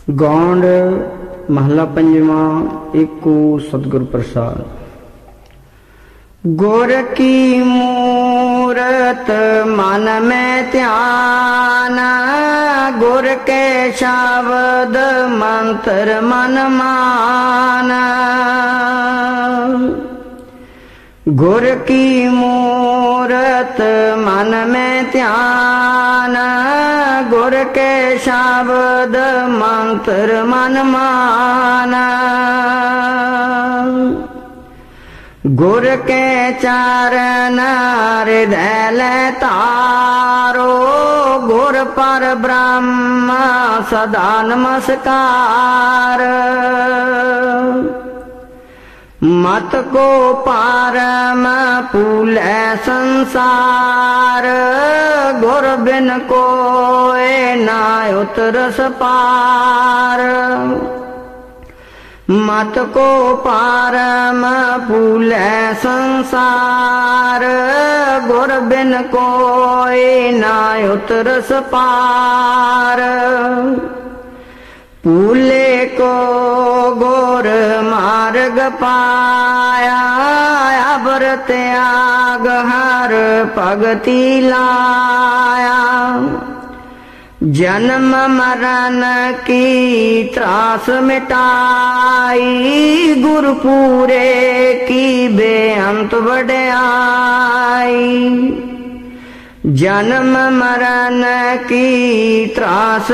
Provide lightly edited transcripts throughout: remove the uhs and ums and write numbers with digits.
ਗੌਂਡ ਮਹਲਾ ਪੰਜਵਾਂ। ਏਕੋ ਸਤਿਗੁਰ ਪ੍ਰਸਾਦ। ਗੁਰ ਕੀ ਮੂਰਤ ਮਨ ਮੈਂ ਧਿਆਨ, ਗੁਰ ਕੇ ਸ਼ਬਦ ਮੰਤਰ ਮਨ ਮਾਨ। ਗੁਰ ਕੀ ਮੂਰਤ ਮਨ ਮੈਂ ਧਿਆਨ, ਗੁਰ ਕੇ ਸ਼ਬਦ ਮੰਤਰ ਮਨ ਮਾਨ। ਗੁਰ ਕੇ ਚਰਨ ਹਿਰਦੈ ਲੈ ਧਾਰੋ, ਗੁਰ ਪਰ ਬ੍ਰਹਮ ਸਦਾ ਨਮਸਕਾਰ। ਮਤ ਕੋ ਪਾਰਮ ਭੂਲੈ ਸੰਸਾਰ, ਗੁਰ ਬਿਨ ਕੋਇ ਨਾ ਉਤਰਸ ਪਾਰ। ਮਤ ਕੋ ਪਾਰਮ ਭੂਲੈ ਸੰਸਾਰ, ਗੁਰ ਬਿਨ ਕੋਇ ਨਾ ਉਤਰਸ ਪਾਰ। ਭੂਲੇ ਕੋ ਗੁਰ ਮਾਰਗ ਪਾਇਆ, ਅਬਰ ਤਿਆਗ ਹਰ ਭਗਤੀ ਲਾਇਆ। ਜਨਮ ਮਰਨ ਕੀ ਤਰਾਸ ਮਿਟਾਈ, ਗੁਰ ਪੂਰੇ ਕੀ ਬੇਅੰਤ ਵਡਿਆਈ। ਜਨਮ ਮਰਨ ਕੀ ਤਰਾਸ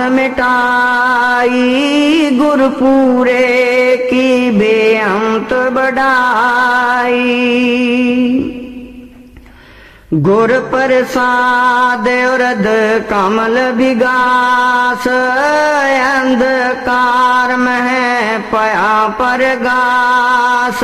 ਮਿਟਾਈ, ਗੁਰ ਪੂਰੇ ਕੀ ਬੇਅੰਤ ਵਡਾਈ। ਗੁਰ ਪ੍ਰਸਾਦ ਉਰਧ ਕਮਲ ਵਿਗਾਸ, ਅੰਧਕਾਰ ਮਹਿ ਭਇਆ ਪਰਗਾਸ।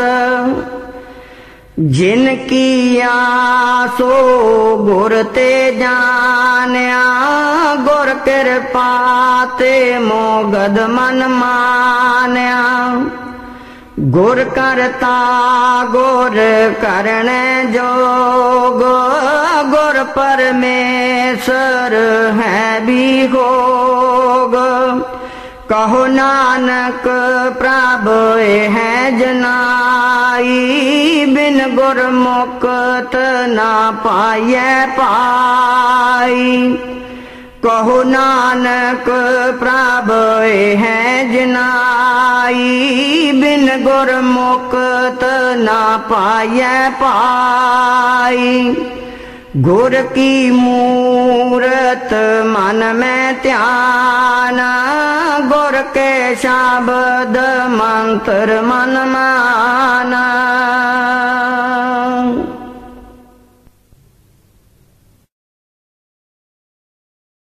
ਜਿਨ ਕੀ ਆਸੋ ਗੁਰ ਤੇ ਜਾਣਿਆ, ਗੁਰ ਕਿਰਪਾ ਤੇ ਮੋਗਦ ਮਨ ਮਾਨਿਆ। ਗੁਰ ਕਰਤਾ ਗੁਰ ਕਰਨੈ ਜੋਗ, ਗੁਰ ਪਰਮੇਸ਼ਰ ਹੈ ਬਿਹੋਗ। ਕਹੋ ਨਾਨਕ ਪ੍ਰਭ ਹੈ ਜਨਾਈ, ਬਿਨ ਗੁਰ ਮੁਕਤ ਨਾ ਪਾਈਐ ਪਾਈ। ਕਹੋ ਨਾਨਕ ਪ੍ਰਭ ਹੈ ਜਨਾਈ, ਬਿਨ ਗੁਰ ਮੁਕਤ ਨਾ ਪਾਈਐ ਪਾਈ। ਗੁਰ ਕੀ ਮੂਰਤ ਮਨ ਮੈਂ ਧਿਆਨ, ਗੁਰ ਕੇ ਸ਼ਬਦ ਮੰਤਰ ਮਨ ਮਾਨ।